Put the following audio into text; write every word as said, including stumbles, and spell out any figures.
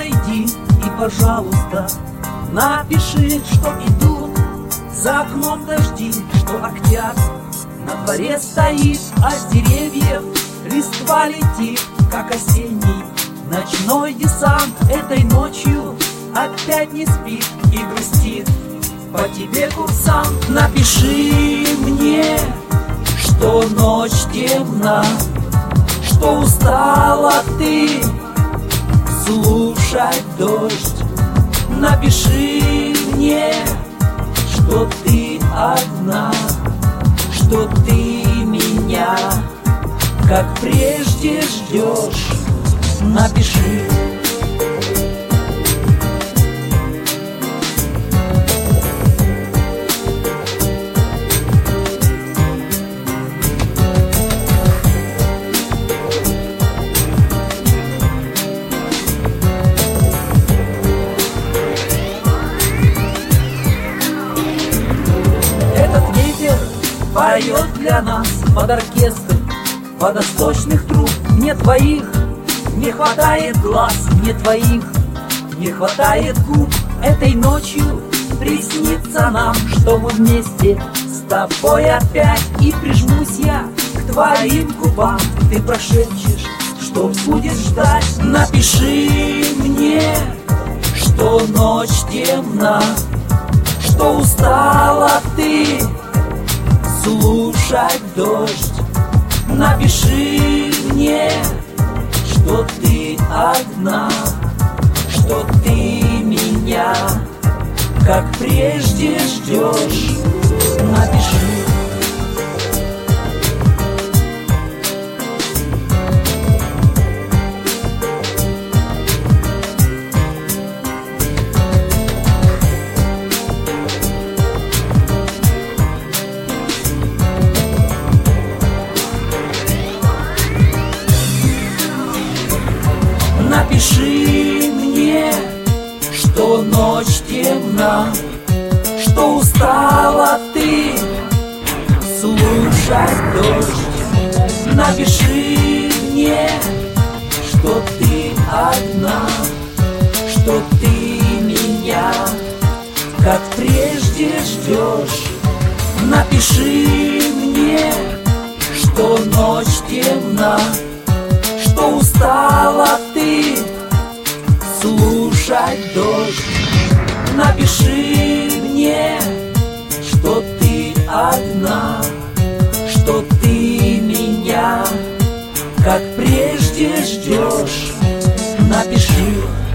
подойди и, пожалуйста, напиши, что идут за окном дожди, что октябрь на дворе стоит, а с деревьев листва летит, как осенний ночной десант. Этой ночью опять не спит и грустит по тебе курсант. Напиши мне, что ночь темна, что устала ты слушать дождь. Напиши мне, что ты одна, что ты меня, как прежде, ждешь. Напиши. Поет для нас под оркестр водосточных труб. Мне твоих не хватает глаз, мне твоих не хватает губ. Этой ночью приснится нам, что мы вместе с тобой опять. И прижмусь я к твоим губам, ты прошепчешь, что будешь ждать. Напиши мне, что ночь темна, что устала ты слушать дождь. Напиши мне, что ты одна, что ты меня, как прежде, ждешь. Напиши. Напиши мне, что ночь темна, что устала ты слушать дождь. Напиши мне, что ты одна, что ты меня, как прежде, ждешь. Напиши мне, что ночь темна, что устала ты слушать дождь. Напиши мне, что ты одна, что ты меня, как прежде, ждешь. Напиши.